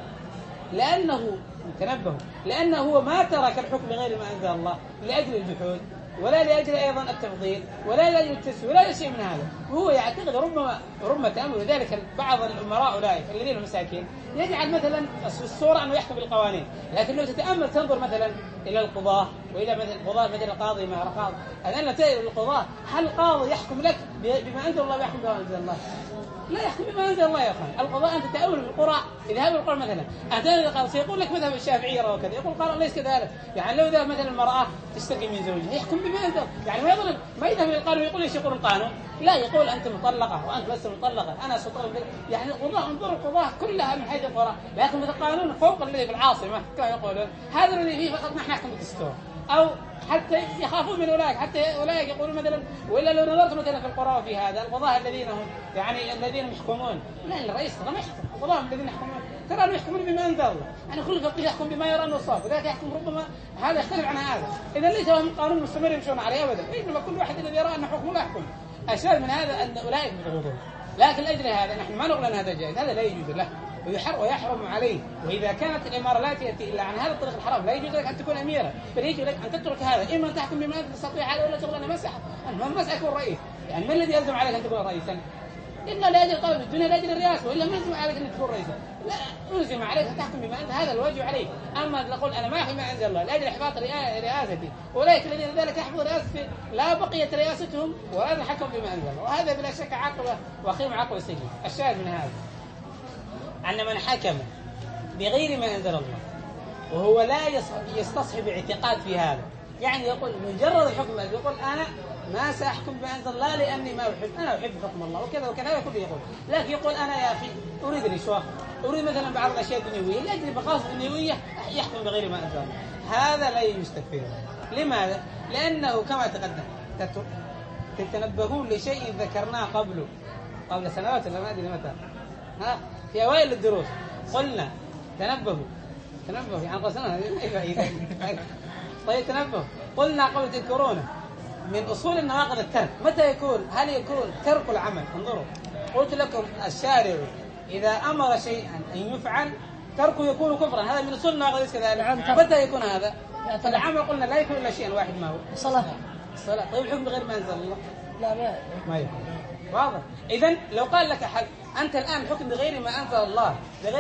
لأنه تنبهوا، لأنه هو ما ترك الحكم بغير ما أنزل الله لأجل الجحود ولا لأجل أيضا التفضيل ولا لأجل التسوية ولا شيء من هذا، وهو يعتقد ربما تأمل ذلك بعض الأمراء أولئك الذين هم مساكين يجعل مثلا الصورة أنه يحكم بالقوانين، لكن لو تتأمل تنظر مثلا إلى القضاة وإلى مثل القضاة مثل القاضي ما رقاض، الآن تأتي القضاة، هل القاضي يحكم لك بما أنزل الله ويحكم بما أنزل الله؟ لا يحكم بما أنزل الله يا أخوان، القضاء أنت تأول في القرى، إذا هذا القرى مثلا أنت سيقول لك مذهب الشافعي وكذا، يقول قال ليس كذلك، يعني لو ذهب مثلا المرأة تستقي من زوجها يحكم بما أنزل، يعني ما يذهب إلى القانون يقول ايش يقول القانون، لا يقول أنت مطلقة وأنت لست مطلقة أنا سلطان، يعني القضاء انظر القضاء كلها من حيث القرى، لكن القانون فوق الذي في العاصمة كما يقولون، هذا الذي فيه فقط نحن نحكم بالدستور، أو حتى يخافون من أولئك، حتى أولئك يقولون مثلا، وإلا لو نظرت مثلا في القرى في هذا القضاة الذين هم يعني الذين يحكمون، لا الرئيس ما يحكم، القضاة الذين يحكمون ترى أنهم يحكمون بما أنزل الله، يعني كل فقيه يحكم بما يرى أنه صواب، وذلك يحكم ربما هذا يختلف عن هذا، إذا ليس لهم قانون مستمر يمشون عليه أبدا، إنما كل واحد الذي يرى أن حكمه لا يحكم، الشاهد من هذا أن أولئك يضغطون، لكن لأجل هذا نحن ما نقول أن هذا جائز، هذا لا يجوز له ويحرم عليه، وإذا كانت الإمارة لا تأتي إلا عن هذا الطريق الحرام لا يجوز لك أن تكون أميرا، بل يجوز لك أن تترك هذا، إما أن تحكم بما أنت تستطيع هذا ولا شغلنا مسح، المهم مسح يكون رئيس، يعني ما الذي يلزم عليك أن تكون رئيسا؟ إلا لأجل طلب الدنيا لأجل الرئاسة، وإلا ما يلزم عليك أن تكون رئيسا، لا يلزم عليك أن تحكم بما أنت، هذا الواجب عليك، أما نقول أنا ما أحكم بما أنزل الله لأجل إحباط رئاستي، أولئك الذين ذلك يحفظ رئاستي لا بقيت رئاستهم ولا حكم بما أنزل الله، وهذا بلا شك عقبة وخيم عقبة سجن. الشاهد من هذا أن من حكم بغير ما أنزل الله وهو لا يستصحب اعتقاد في هذا، يعني يقول مجرد الحكم يقول أنا ما سأحكم بما أنزل الله لأني ما أحب، أنا أحب حكم الله وكذا وكذا يقول، لكن يقول أنا يا أخي أريد الرشوة، أريد مثلا بعض الأشياء الدنيوية لأجل مقاصد دنيوية يحكم بغير ما أنزل الله، هذا لا يستكفر. لماذا؟ لأنه كما تقدم تتنبهون لشيء ذكرناه قبل سنوات ولا ما أدري متى، في أوائل الدروس قلنا تنبهوا يعني قصنا طيب تنبهوا، قلنا قبل تذكرونه من أصول النواقض الترك، متى يكون؟ هل يكون ترك العمل؟ انظروا قلت لكم الشارع إذا أمر شيئا أن يفعل تركه يكون كفرا، هذا من أصول النواقض كذلك، متى يكون هذا؟ العمل قلنا لا يكون إلا شيئا واحد، ما هو؟ الصلاة. طيب الحكم بغير ما أنزل الله لا ما يكون واضح. إذن لو قال لك أحد أنت الآن حكم بغير ما أنزل الله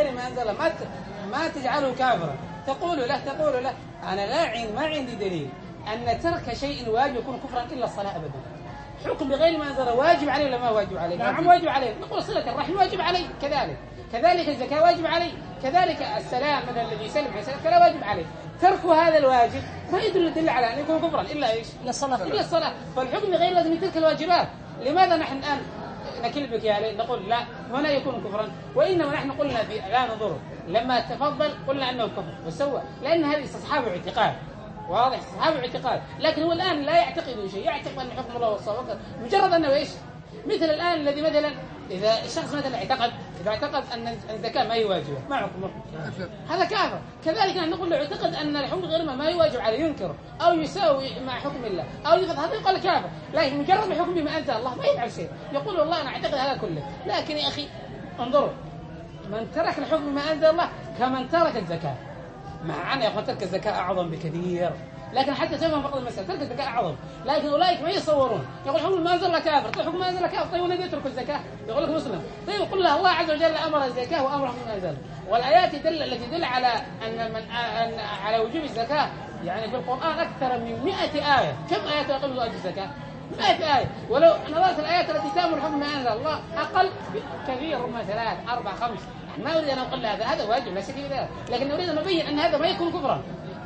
ما تجعله كافرا، تقول له أنا ما عندي دليل أن ترك شيء واجب يكون كفرا إلا الصلاة أبدا، حكم بغير ما أنزل واجب عليه ولا ما واجب عليه؟ نعم واجب عليه. نقول صلة الرحم واجب عليه كذلك الزكاة واجب عليه، كذلك السلام مثلا الذي يسلم على السلام فلا واجب عليه. ترك هذا الواجب ما يدل على أن يكون كفرا إلا إيش؟ إلا الصلاة. فالحكم غير لازم تلك الواجبات. لماذا نحن الآن نكل بك عليه نقول لا هنا يكون كفرا؟ وإنما نحن قلنا في لا نضر لما تفضل قلنا أنه كفر وسوى، لأن هذه استصحاب اعتقاد، واضح، استصحاب اعتقاد. لكن هو الآن لا يعتقد شيء، يعتقد أن حكم الله والصواب مجرد أنه إيش؟ مثل الآن الذي مثلا إذا الشخص مثلا اعتقد أن الزكاة ما هي واجبة ما حكمه؟ هذا كافر. كذلك نحن نقول له اعتقد أن الحكم غير ما يواجب عليه ينكره أو يساوي مع حكم الله أو يفضل، هذا يقال كافر. لكن مجرد الحكم بما أنزل الله ما يفعل شيء، يقول والله أنا أعتقد هذا كله. لكن يا أخي انظروا، من ترك الحكم بما أنزل الله كمن ترك الزكاة، مع أن يقول ترك الزكاة أعظم بكثير، لكن حتى تفهم فقط المسألة ترك الزكاة أعظم. لكن أولئك ما يصورون، يقول حكم ما أنزل الله كافر. طيب حكم ما أنزل الله كافر، طيب ونبي يترك الزكاة يقول لك مسلم. طيب قل له الله عز وجل أمر الزكاة وأمر ما أنزل، والآيات التي تدل على أن على وجوب الزكاة يعني في القرآن أكثر من 100 آية. كم آية تقول واجب الزكاة؟ 100 آية. ولو نظرت الآيات التي تأمر حكم ما أنزل الله أقل كثير من 3 4 5. ما أريد أن أقول هذا واجب لا شك في ذلك، لكن نريد أن نبين أن هذا ما يكون كفرا.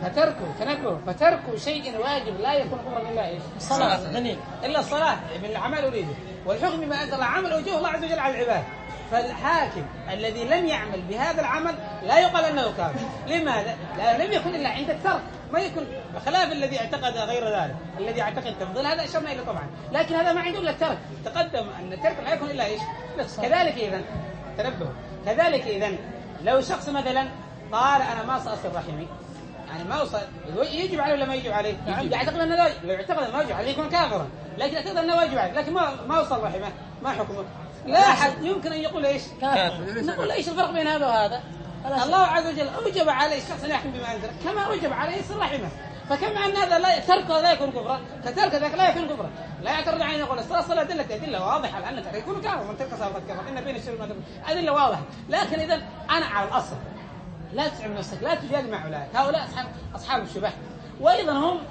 فترك شيء واجب لا يكون كفرا إلا إيش؟ الصلاة. إلا الصلاة بالعمل أريده، والحكم بما أنزل الله عمل وجوه الله عز وجل على العباد. فالحاكم الذي لم يعمل بهذا العمل لا يقال أنه كافر. لماذا؟ لأنه لم يكن إلا عند الترك، ما يكون بخلاف الذي اعتقد غير ذلك، الذي اعتقد تفضيل هذا أشرنا إليه طبعا، لكن هذا ما عنده إلا الترك. تقدم أن الترك لا يكون إلا إيش؟ كذلك إذن تنبهوا، كذلك إذن لو شخص مثلا قال أنا ما سأصل رحمي، يعني ما وصل، يجب عليه ولا ما يجب عليه؟ يعتقد أنه لو اعتقد أنه واجب عليه يكون كافرا، لكن اعتقد أنه واجب عليه، لكن ما وصل رحمه، ما حكمه؟ لا أحد يمكن أن يقول إيش؟ كافر. نقول إيش الفرق بين هذا وهذا؟ الله عز وجل أوجب عليه الشخص أن يحكم بما أنزل كما أوجب عليه يصل رحمه، فكما أن هذا تركه لا يكون كفرا كترك ذاك لا يكون كفرا. لا يعترض عليه يقول الصلاة أدلة واضحة على أن يكون كافر، من ترك صلاة كفر، إن بين الشرك أدلة واضحة. لكن إذا أنا على الأصل لا تتعب نفسك، لا تجادل مع أولئك، هؤلاء أصحاب الشبه، وأيضا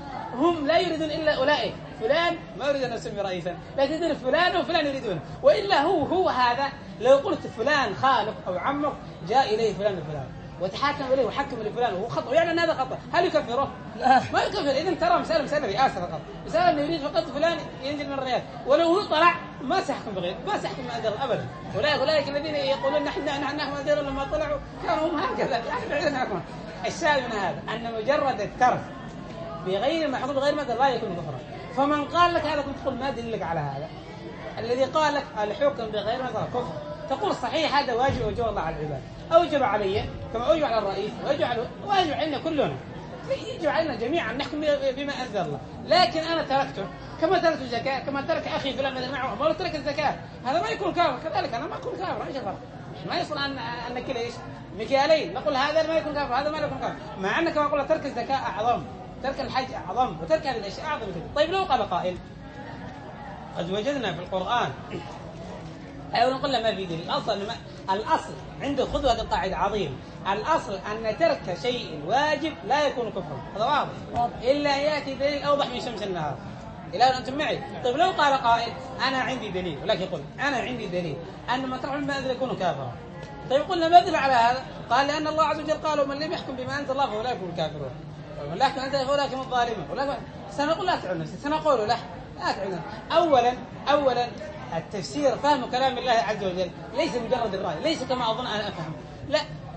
هم لا يريدون إلا أولئك. فلان ما يريد أن يسمي رئيسا، لكن يريد فلان وفلان يريدون، وإلا هو هذا. لو قلت فلان خالق أو عمك جاء إليه فلان وفلان وتحاكم إليه وحكم لفلان وهو خطأ ويعلن هذا خطأ، هل يكفره؟ لا ما يكفر. إذن ترى مسألة رئاسة فقط، مسألة أنه يريد فقط فلان ينزل من الرئاسة، ولو هو طلع ما سيحكم بغير، ما سيحكم ما أنزل أبدا. أولئك الذين يقولون نحن أنزل لما طلعوا كانوا هم هكذا يعني. الشاهد من هذا أن مجرد الترك بغير ما حكم بغير ما لا يكون كفرا. فمن قال لك هذا كنت تقول ما دلك على هذا؟ الذي قال لك الحكم بغير ما كفر، تقول صحيح هذا واجب وجوب الله على العباد، أوجب علي كما أوجب على الرئيس، واجب علينا كلنا، يجب علينا جميعا نحكم بما أنزل الله. لكن أنا تركته كما تركت الزكاة، كما ترك أخي فلان مثلا معه ما ترك الزكاة، هذا ما يكون كافر. كذلك أنا ما أكون كافر. إيش الفرق؟ ما يصل أن كلا إيش مكيالين نقول هذا ما يكون كافر هذا ما يكون كافر، مع أن كما قلنا ترك الزكاة أعظم، ترك الحج أعظم، وترك هذه الأشياء أعظم كثير. طيب لو قال قائل قد وجدنا في القرآن أو نقول ما في دليل، الأصل عنده خذوا هذه القاعدة عظيمة، الأصل أن ترك شيء واجب لا يكون كفرا، هذا واضح، إلا يأتي دليل أوضح من شمس النهار. إلى أن أنتم معي؟ طيب لو قال قائل أنا عندي دليل، ولكن يقول أنا عندي دليل أن من ترك ما أنزل يكون كافرا. طيب قلنا ما دل على هذا؟ قال لأن الله عز وجل قال ومن لم يحكم بما أنزل الله فأولئك هم الكافرون، ومن لا يحكم أنزل فأولئك هم الظالمون. سنقول لا تعلم نفسك، سنقول لا تعلم. أولا التفسير فهم كلام الله عز وجل ليس مجرد الرأي، ليس كما أظن أنا أفهم، لا،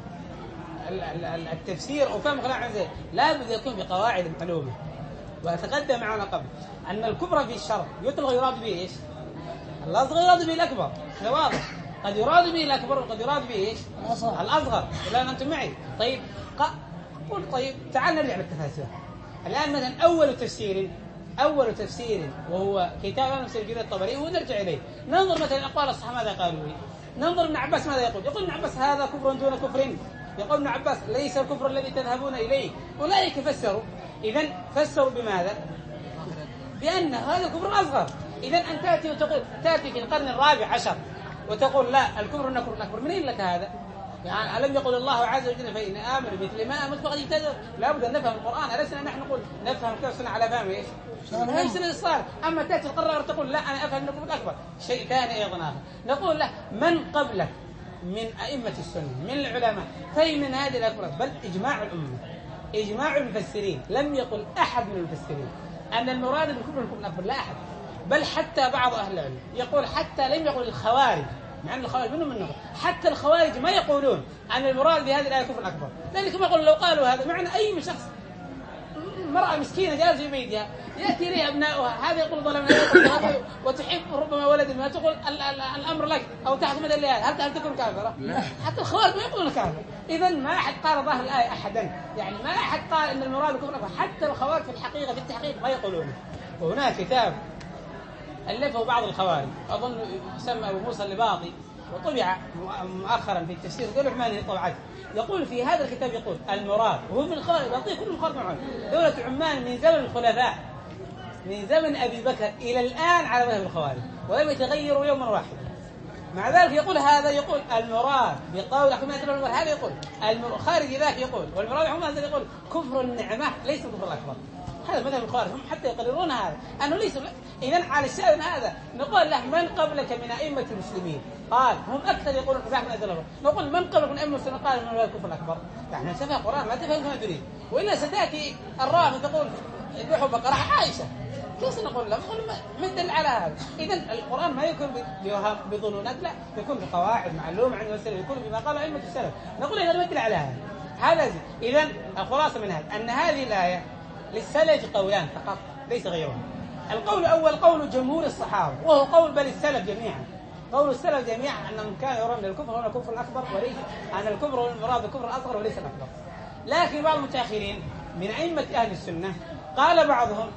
التفسير وفهم كلام الله عز وجل لا بد يكون بقواعد معلومة. وتقدم معنا قبل أن الكبرى في الشرع يطلق يراد به إيش؟ الأصغر يراد به الأكبر، هذا واضح، قد يراد به الأكبر وقد يراد به إيش؟ الأصغر. الآن أنتم معي؟ طيب قل طيب تعال نرجع للتفاسير الآن. مثلا أول تفسير وهو كتاب تفسير جرير الطبري ونرجع إليه، ننظر مثلا أقوال الصحابة ماذا قالوا به، ننظر ابن عباس ماذا يقول ابن عباس هذا كفر دون كفر، يقول ابن عباس ليس الكفر الذي تذهبون إليه. أولئك فسروا، إذن فسروا بماذا؟ بأن هذا الكفر الأصغر. إذن أن تأتي وتقول تأتي في القرن الرابع عشر وتقول لا الكفر الأكبر، منين لك هذا؟ يعني ألم يقل الله عز وجل فإن آمنوا مثل ما آمنت فقد اهتدوا. لابد أن نفهم القرآن، ألسنا نحن نقول نفهم كيف على فهم إيش؟ ليس الصالح. أما تأتي القرار تقول لا أنا أفهم الكفر الأكبر، شيء ثاني أيضا آخر. نقول له من قبلك من أئمة السنة من العلماء في من هذه الأكبر، بل إجماع الأمة إجماع المفسرين، لم يقل أحد من المفسرين أن المراد بالكفر الكفر الأكبر، لا أحد، بل حتى بعض أهل العلم يقول، حتى لم يقل الخوارج، مع أن الخوارج منهم النظر، حتى الخوارج ما يقولون أن المراد بهذه الآية كفر أكبر، لذلك ما يقول لو قالوا هذا معنى أي شخص مرأة مسكينة جالسة في بيتها يأتي إليها أبناؤها، هذا يقول ظلمنا وتحب ربما ولد ما تقول الأمر لك أو تحكم الآية، هل تكون كافرة؟ حتى الخوارج ما يقولون كافر. إذا ما أحد قال ظاهر الآية أحدا، يعني ما أحد قال أن المراد كفر أكبر، حتى الخوارج في الحقيقة في التحقيق ما يقولونه. وهناك كتاب ألفه بعض الخوارج أظن يسمى أبو موسى اللباطي وطبع مؤخرا في التفسير دولة عماني طبعته، يقول في هذا الكتاب يقول المراد وهو من الخوارج يعطيه كل الخوارج معه دولة عمان من زمن الخلفاء من زمن أبي بكر إلى الآن على مذهب الخوارج ولم يتغيروا يوما واحدا. مع ذلك يقول هذا يقول المراد بقول هذا يقول الخارج ذاك يقول والمراد عمان هذا يقول كفر النعمة ليس الكفر الأكبر. هذا مذهب الخوارج هم حتى يقررون هذا أنه ليس. إذن على الشأن هذا نقول له من قبلك من أئمة المسلمين قال هم أكثر يقولون كفاح من أجل الله، نقول من قبلك من أئمة المسلمين قال من هو الكفر الأكبر. يعني تفهم القرآن ما تفهم كما تريد، وإلا ستأتي الرافضة تقول ذبحوا بقرة عائشة، كيف نقول له؟ نقول ما يدل على هذا. إذن القرآن ما يكون بظنونات، لا يكون بقواعد معلومة عند السلف، يكون بما قال أئمة السلف. نقول إذا ما يدل على هذا. هذا إذن الخلاصة من هذا أن هذه الآية للسلف قولان فقط ليس غيرهم. القول الأول قول جمهور الصحابة وهو قول بل السلف جميعا، قول السلف جميعا أنهم كانوا يرون الكفر هو الكفر الأكبر وليس أن الكفر هو المراد الكفر الأصغر وليس الأكبر. لكن بعض المتأخرين من أئمة أهل السنة قال بعضهم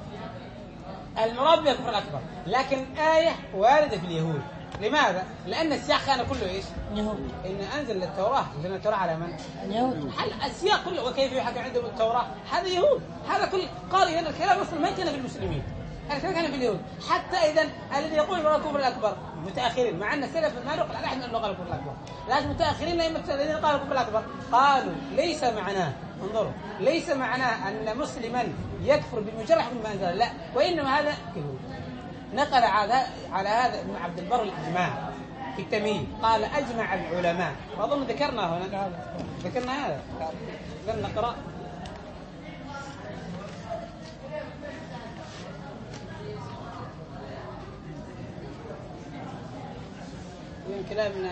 المراد بالكفر الأكبر، لكن آية واردة في اليهود. لماذا؟ لأن السياق كان كله إيش؟ يهود. إن أنزل التوراة، لأن التوراة على من؟ اليهود. السياق كله وكيف يحكم عندهم التوراة؟ هذا يهود. هذا كل قال إن الكلام أصلا ما كان في المسلمين، الكلام كان في اليهود. حتى إذا الذي يقول هو الكفر الأكبر متأخرين، مع أن السلف ما نقل على أحد من أنه قال الكفر الأكبر، لكن متأخرين الذين قالوا الكفر الأكبر قالوا ليس معناه، انظروا، ليس معناه أن مسلما يكفر بمجرد حكم ما أنزل، لا، وإنما هذا يهود. نقل على هذا ابن عبد البر الإجماع في التمهيد، قال أجمع العلماء، وأظن ذكرنا هنا ذكرنا هذا ذكرنا نقرأ من كلامنا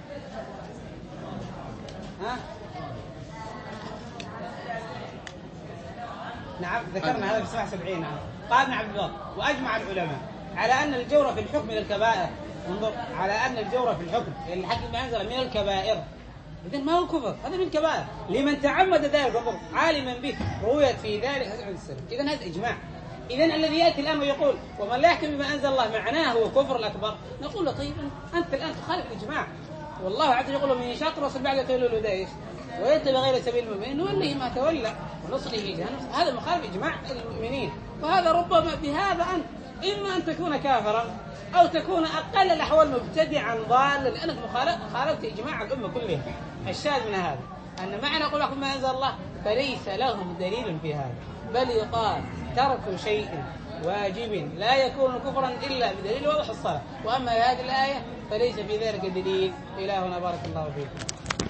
نعم ذكرنا هذا في 77. نعم قال ابن عبد البر وأجمع العلماء على أن الجور في الحكم من الكبائر، انظر، على أن الجور في الحكم الحكم ما أنزل من الكبائر، إذن ما هو كفر، هذا من كبائر لمن تعمد ذلك عالما به رويت في ذلك هذا عند السلف. إذن هذا إجماع. إذن الذي يأتي الآن ويقول ومن لا يحكم بما أنزل الله معناه هو كفر الأكبر، نقول له طيب أنت الآن تخالف الإجماع، والله عز وجل يقول من يشاق الرسول بعد تولوا له دايش ويتبع غير سبيل المؤمنين نوليه ما تولى ونصله جهنم. هذا مخالف إجماع المؤمنين، وهذا ربما بهذا أنت إما أن تكون كافرا أو تكون أقل الأحوال مبتدعا ضالا، لأنك خالفت إجماع الأمة كلها. الشاهد من هذا أن معنى قل لكم ما أنزل الله فليس لهم دليل في هذا، بل يقال ترك شيء واجب لا يكون كفرا إلا بدليل واضح الصلاة، وأما هذه الآية فليس في ذلك دليل. إلهنا بارك الله فيكم.